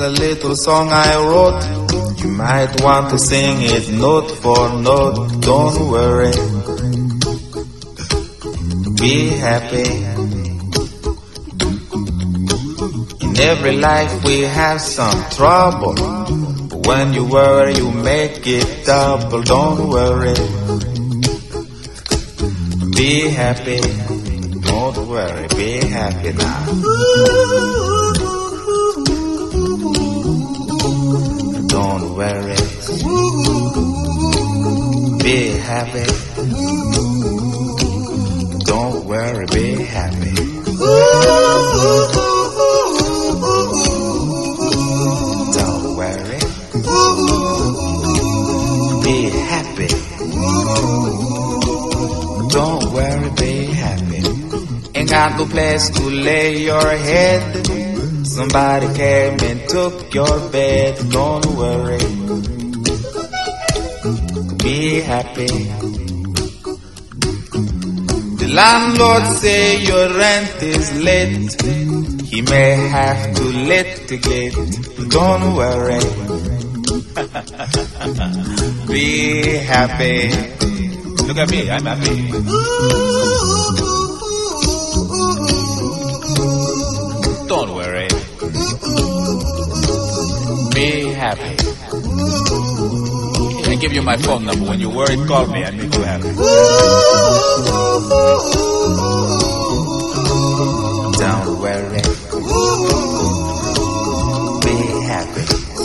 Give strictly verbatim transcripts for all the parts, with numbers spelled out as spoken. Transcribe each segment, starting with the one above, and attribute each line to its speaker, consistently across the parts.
Speaker 1: a little song I wrote. You might want to sing it note for note. Don't worry, be happy. In every life we have some trouble, but when you worry you make it double. Don't worry, be happy. Don't worry, be happy now. Don't worry, be happy. Don't worry, be happy. Don't worry, be happy. Don't worry, be happy. Ain't got no place to lay your head. Somebody came and took your bed. Don't worry, be happy. The landlord say your rent is late. He may have to litigate. Don't worry, be happy. Look at me, I'm happy. Don't worry, be happy. I give you my phone number. When you're worried, call me. I make you happy. Don't worry, be happy.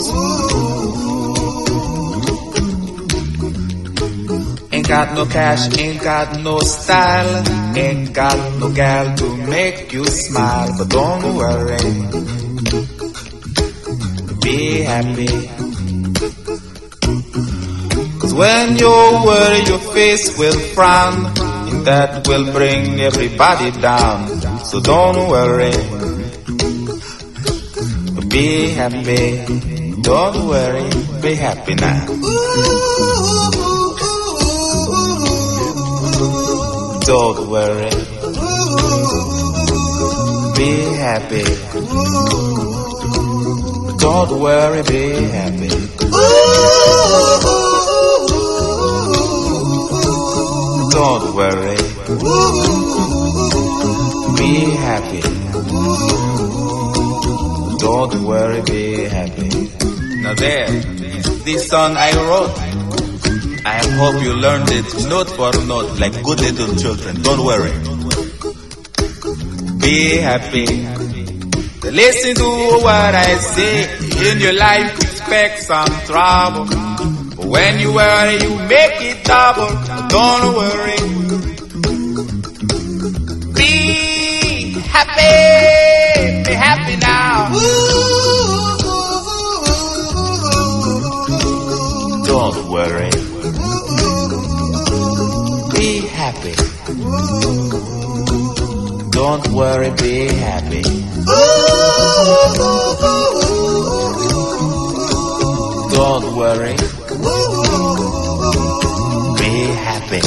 Speaker 1: Ain't got no cash, ain't got no style, ain't got no gal to make you smile. But don't worry, be happy. Cause when you worry your face will frown, and that will bring everybody down. So don't worry, be happy. Don't worry, be happy now. Don't worry, be happy. Don't worry, be happy. Don't worry, be happy. Don't worry, be happy. Now there, this song I wrote. I hope you learned it note for note like good little children. Don't worry, be happy. Listen to what I say. In your life expect some trouble, but when you worry you make it double. Don't worry, be happy. Be happy now. Don't worry, be happy. Don't worry, be happy. Don't worry, be happy.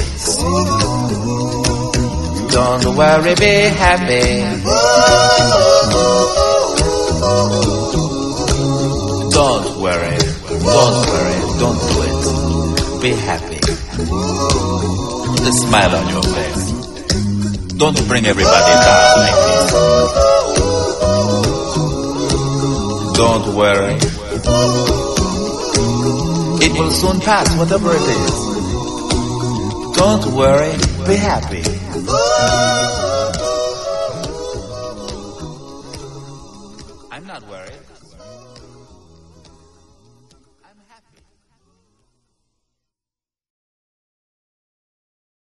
Speaker 1: Don't worry, be happy. Don't worry, don't worry, don't do it. Be happy. Put a smile on your face. Don't bring everybody down like this. Don't worry, it will soon pass, whatever it is. Don't worry, be happy. I'm not worried.